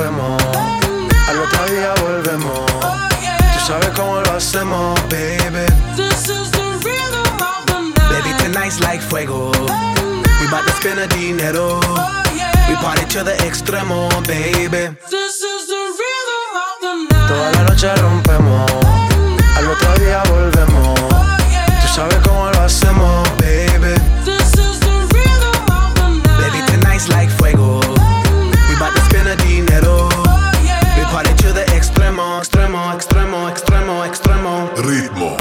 rompemos, al otro día volvemos. Tú sabes cómo lo hacemos, baby. This is the rhythm of the night. Baby, tonight's like fuego. We bout to spend the dinero. We party to the extremo, baby. This is the rhythm of the night. Toda la noche rompemos, al otro día volvemos. Tú sabes cómo lo hacemos, baby. This is the rhythm of the night. Baby, tonight's like fuego. We bout to spend the dinero. We party to the extremo, extremo, extremo, extremo, extremo. Ritmo.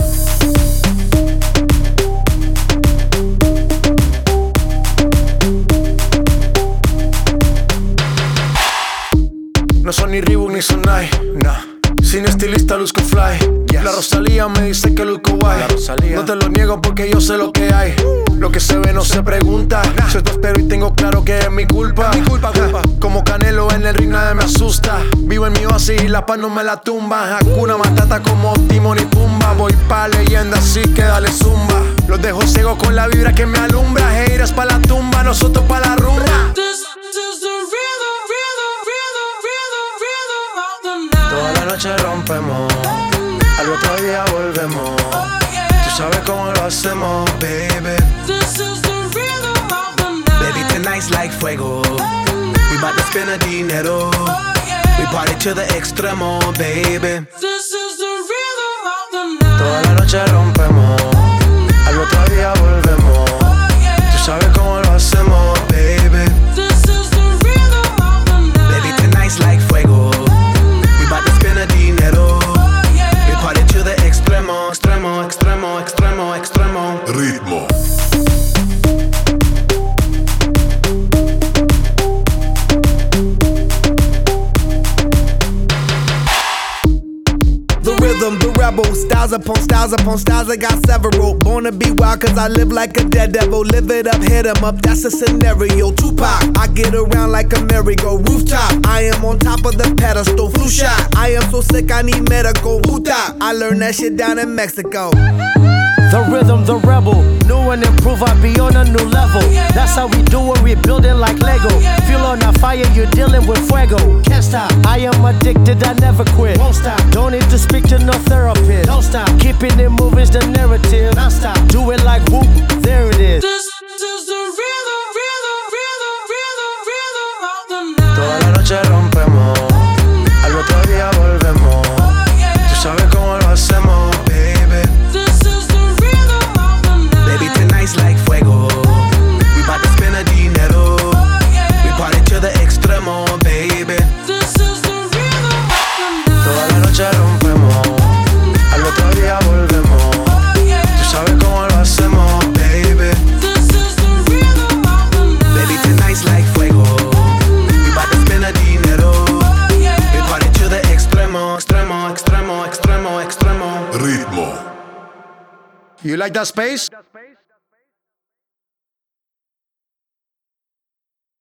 No son ni Reebok ni Sonai, nah. Sin estilista luzco fly, yes. La Rosalía me dice que luzco guay. No te lo niego porque yo sé lo que hay. Lo que se ve no se pregunta, nah. Soy tu espero y tengo claro que es mi culpa. Culpa. Como Canelo en el ring nadie me asusta. Vivo en mi oasis y la paz no me la tumba. Hakuna Matata como Timon y Pumba. Voy pa' leyenda así que dale zumba. Los dejo ciego con la vibra que me alumbra. Haters pa' la tumba, nosotros pa' la rumba. This is the rhythm of the night. Toda la noche rompemos, al otro día volvemos. Tú sabes cómo lo hacemos, baby. This is the rhythm of the night. Baby, tonight's like fuego. We bout to spend the dinero. We party to the extremo, baby. This is the rhythm of the night. Toda la noche rompemos, al otro día volvemos. Tú sabes cómo lo hacemos, baby. This is the rhythm of the night. Baby, tonight's like fuego. We bout to spend the dinero. We party to the extremo, extremo, extremo, extremo, extremo. Ritmo. The rebel, styles upon styles upon styles, I got several. Born to be wild cause I live like a dead devil. Live it up, hit 'em up, that's a scenario. Tupac, I get around like a merry-go. Rooftop, I am on top of the pedestal. Flu shot, I am so sick I need medical. Huta, I learned that shit down in Mexico. The rhythm, the rebel. New and improve, I be on a new level. That's how we do it, we building like Lego. Feel on a fire, you're dealing with fuego. Can't stop, I am addicted, I never quit. Won't stop, don't need to speak to no therapist. Don't stop, keeping it moving's the narrative. Non stop, do it like whoop, there it is. This is the rhythm of the night. Toda la noche rompemos, al otro día volvemos. Tú sabes cómo lo hacemos, baby. This is the rhythm of the night. Baby, tonight's like fuego. We bout to spend the dinero. We party to the extremo, baby. This is the rhythm of the night. Toda la noche rompemos, al otro día volvemos. Tú sabes cómo lo hacemos, baby. This is the rhythm of the night. Baby, tonight's like fuego. We bout to spend the dinero. We party to the extremo, extremo, extremo, extremo, extremo. Ritmo. You like that space?